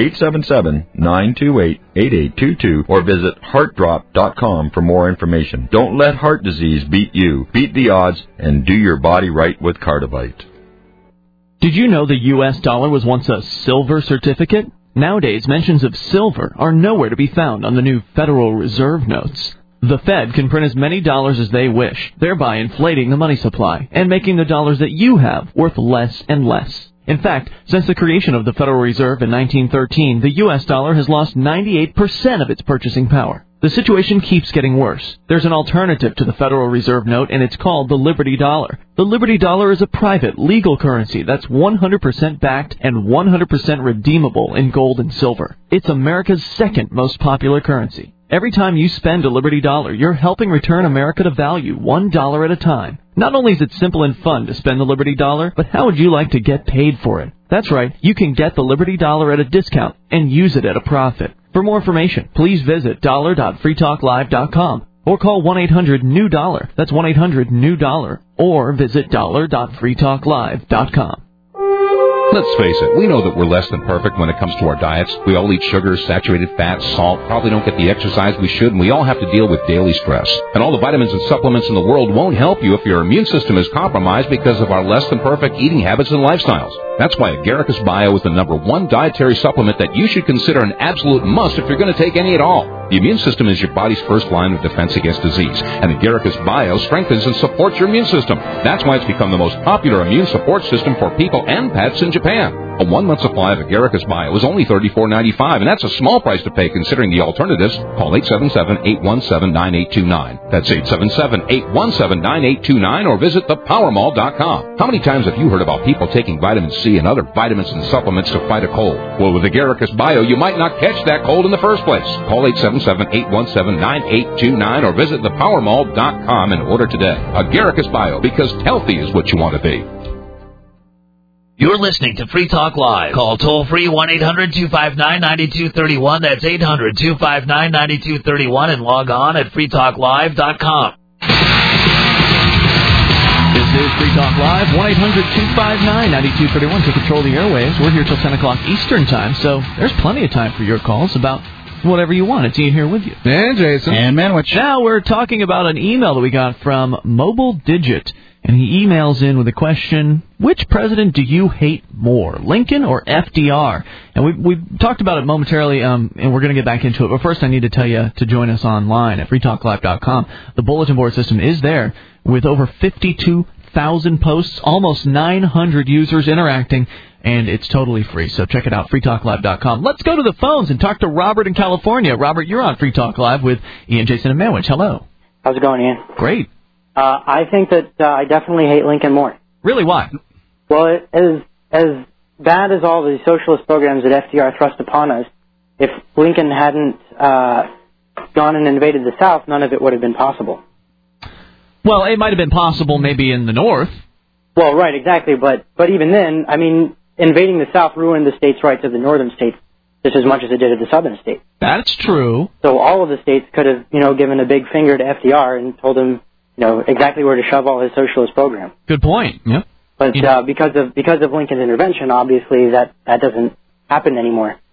1-877-928-8822, or visit heartdrop.com for more information. Don't let heart disease beat you. Beat the odds and do your body right with Cardivite. Did you know the U.S. dollar was once a silver certificate? Nowadays, mentions of silver are nowhere to be found on the new Federal Reserve notes. The Fed can print as many dollars as they wish, thereby inflating the money supply and making the dollars that you have worth less and less. In fact, since the creation of the Federal Reserve in 1913, the U.S. dollar has lost 98% of its purchasing power. The situation keeps getting worse. There's an alternative to the Federal Reserve note, and it's called the Liberty Dollar. The Liberty Dollar is a private, legal currency that's 100% backed and 100% redeemable in gold and silver. It's America's second most popular currency. Every time you spend a Liberty Dollar, you're helping return America to value $1 at a time. Not only is it simple and fun to spend the Liberty Dollar, but how would you like to get paid for it? That's right, you can get the Liberty Dollar at a discount and use it at a profit. For more information, please visit dollar.freetalklive.com or call 1-800-NEW-DOLLAR. That's 1-800-NEW-DOLLAR. Or visit dollar.freetalklive.com. Let's face it, we know that we're less than perfect when it comes to our diets. We all eat sugar, saturated fat, salt, probably don't get the exercise we should, and we all have to deal with daily stress. And all the vitamins and supplements in the world won't help you if your immune system is compromised because of our less than perfect eating habits and lifestyles. That's why Agaricus Bio is the #1 dietary supplement that you should consider an absolute must if you're going to take any at all. The immune system is your body's first line of defense against disease, and Agaricus Bio strengthens and supports your immune system. That's why it's become the most popular immune support system for people and pets in Japan. A 1-month supply of Agaricus Bio is only $34.95, and that's a small price to pay considering the alternatives. Call 877-817-9829. That's 877-817-9829, or visit thepowermall.com. How many times have you heard about people taking vitamin C and other vitamins and supplements to fight a cold? Well, with Agaricus Bio, you might not catch that cold in the first place. Call 877-817-9829, or visit thepowermall.com and order today. Agaricus Bio, because healthy is what you want to be. You're listening to Free Talk Live. Call toll-free 1-800-259-9231. That's 800-259-9231, and log on at freetalklive.com. This is Free Talk Live, 1-800-259-9231 to control the airwaves. We're here till 10 o'clock Eastern Time, so there's plenty of time for your calls about whatever you want. It's Ian here with you. And Jason. And Manwich. Now we're talking about an email that we got from Mobile Digit. And he emails in with a question, which president do you hate more, Lincoln or FDR? And we talked about it momentarily, and we're going to get back into it. But first I need to tell you to join us online at freetalklive.com. The bulletin board system is there with over 52,000 posts, almost 900 users interacting, and it's totally free. So check it out, freetalklive.com. Let's go to the phones and talk to Robert in California. Robert, you're on Free Talk Live with Ian, Jason, and Manwich. Hello. How's it going, Ian? Great. I think that I definitely hate Lincoln more. Really? Why? Well, as bad as all the socialist programs that FDR thrust upon us, if Lincoln hadn't gone and invaded the South, none of it would have been possible. Well, it might have been possible maybe in the North. Well, right, exactly. But even then, I mean, invading the South ruined the states' rights of the northern states just as much as it did of the southern states. That's true. So all of the states could have, given a big finger to FDR and told him, exactly where to shove all his socialist program. Good point. Yeah. But because of Lincoln's intervention, obviously that doesn't happen anymore.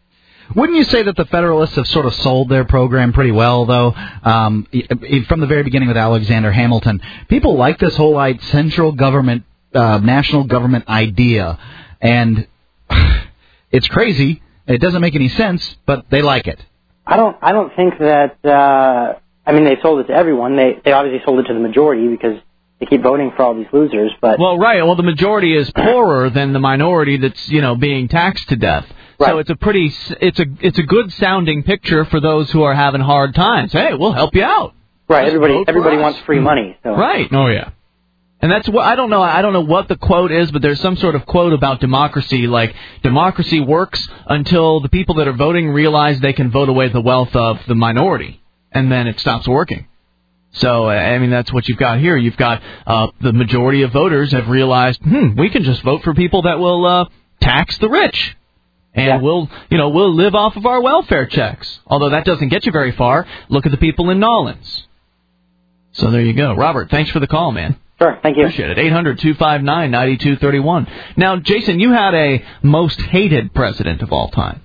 Wouldn't you say that the Federalists have sort of sold their program pretty well, though? From the very beginning with Alexander Hamilton, people like this whole central government, national government idea, and it's crazy. It doesn't make any sense, but they like it. I don't think that. They sold it to everyone. They obviously sold it to the majority because they keep voting for all these losers. But the majority is poorer than the minority that's being taxed to death. Right. So it's a good sounding picture for those who are having hard times. Hey, we'll help you out. Right. Everybody wants free money. So. Right. Oh yeah. And that's what I don't know what the quote is, but there's some sort of quote about democracy, like democracy works until the people that are voting realize they can vote away the wealth of the minority, and then it stops working. So, that's what you've got here. You've got the majority of voters have realized, we can just vote for people that will tax the rich. And we'll live off of our welfare checks. Although that doesn't get you very far. Look at the people in Nolens. So there you go. Robert, thanks for the call, man. Sure, thank you. Appreciate it. 800-259-9231. Now, Jason, you had a most hated president of all time.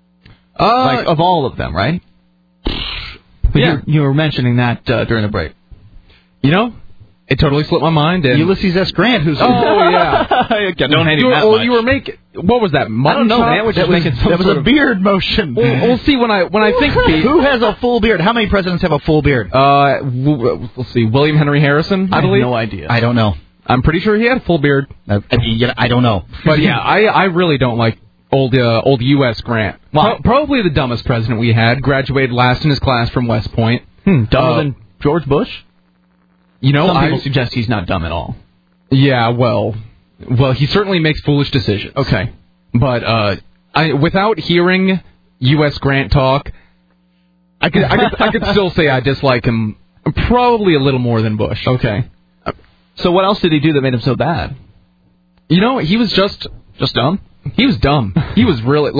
Of all of them, right? Yeah. You were mentioning that during the break. It totally slipped my mind. And Ulysses S. Grant, who's... Oh, yeah. Don't hate him that much. You were making... What was that? I don't know, man. That was a beard motion. We'll see when I think... Who has a full beard? How many presidents have a full beard? We'll see. William Henry Harrison, I believe. have no idea. I don't know. I'm pretty sure he had a full beard. I don't know. But yeah, I really don't like old U.S. Grant. Well, probably the dumbest president we had. Graduated last in his class from West Point. Dumber than George Bush? Some people I suggest he's not dumb at all. Yeah, well, he certainly makes foolish decisions. Okay. But without hearing U.S. Grant talk, I could still say I dislike him probably a little more than Bush. Okay. So what else did he do that made him so bad? He was just dumb. He was dumb. He was really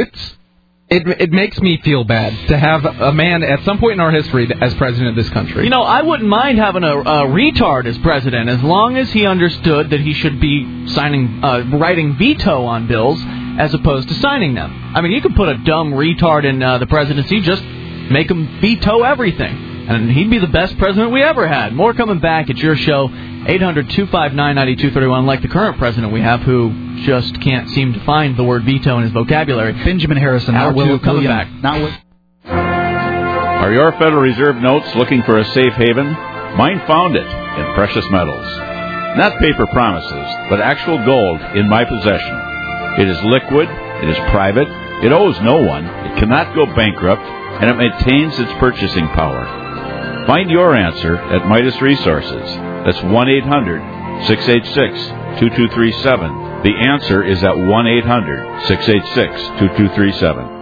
It makes me feel bad to have a man at some point in our history as president of this country. I wouldn't mind having a retard as president as long as he understood that he should be writing veto on bills as opposed to signing them. You could put a dumb retard in the presidency, just make him veto everything, and he'd be the best president we ever had. More coming back at your show, 800-259-9231, like the current president we have, who just can't seem to find the word veto in his vocabulary. Benjamin Harrison. Coming back. Are your Federal Reserve notes looking for a safe haven? Mine found it in precious metals. Not paper promises, but actual gold in my possession. It is liquid, it is private, it owes no one, it cannot go bankrupt, and it maintains its purchasing power. Find your answer at Midas Resources. That's 1-800-686-2237. The answer is at 1-800-686-2237.